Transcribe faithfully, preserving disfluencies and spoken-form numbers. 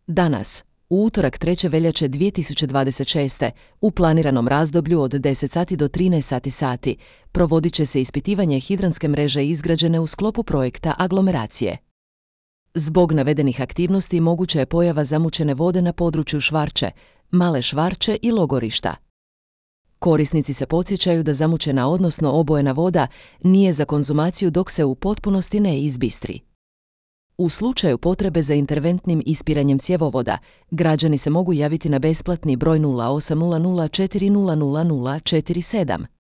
Danas, u utorak treće veljače dvije tisuće dvadeset šeste. u planiranom razdoblju od deset sati do trinaest sati sati, provodit će se ispitivanje hidrantske mreže izgrađene u sklopu projekta aglomeracije. Zbog navedenih aktivnosti moguća je pojava zamućene vode na području Švarče, Male Švarče i Logorišta. Korisnici se podsjećaju da zamućena odnosno obojena voda nije za konzumaciju dok se u potpunosti ne izbistri. U slučaju potrebe za interventnim ispiranjem cjevovoda, građani se mogu javiti na besplatni broj nula osam nula nula četiri nula nula nula četiri sedam.